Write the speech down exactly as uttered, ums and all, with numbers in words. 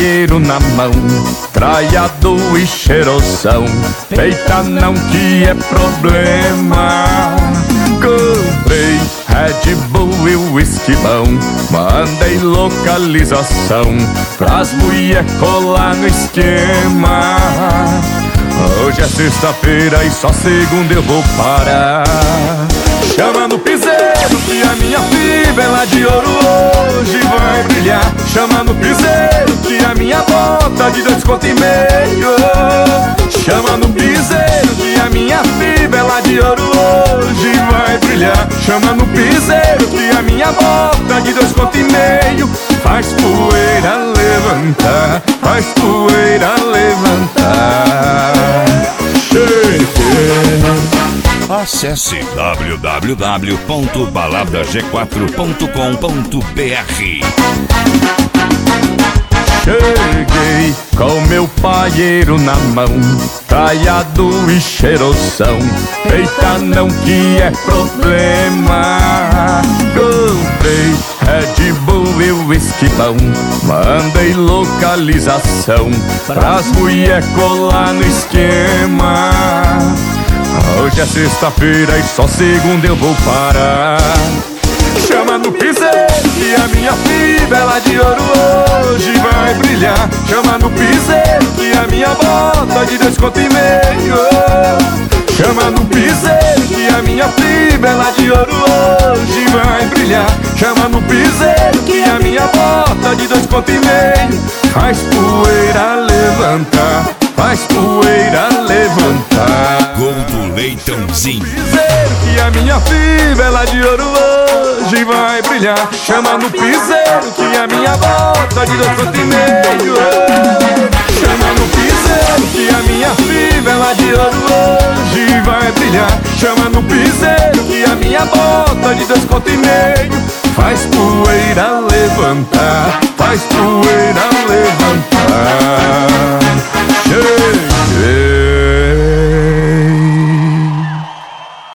paieiro na mão, traiado e cheirosão. Peita não que é problema. Comprei Red Bull e whisky bom, mandei localização pras mulher colar no esquema. Hoje é sexta-feira e só segunda eu vou parar. Chama no piseiro que a minha fivela de ouro hoje vai brilhar. Chama no piseiro que a minha bota de dois conto e meio. Chama no piseiro que a minha fivela de ouro hoje vai brilhar. Chama no piseiro que a minha bota de dois conto e meio. Faz poeira levantar, faz poeira levantar. Cheguei. Acesse w w w ponto balada g quatro ponto com ponto b r. Cheguei com meu paieiro na mão, traiado e cheirosão. Peita não que é problema. Comprei Red Bull e whisky bom, mandei localização pras mulher colar no esquema. Hoje é sexta-feira e só segunda eu vou parar. Chama no piseiro que a minha fivela de ouro hoje vai brilhar. Chama no piseiro que a minha bota de dois conto e meio. Chama no piseiro que a minha fivela de ouro hoje vai brilhar. Chama no piseiro que a minha bota de dois conto e meio. Faz poeira levantar, faz poeira levantar. Gol do Leitãozinho. Piseiro que a minha fivela de ouro hoje vai brilhar. Chama no piseiro que a minha bota de dois conto e meio. Chama no piseiro que a minha fivela de ouro hoje vai brilhar. Chama no piseiro que a minha bota de dois conto e meio. Faz poeira levantar, faz poeira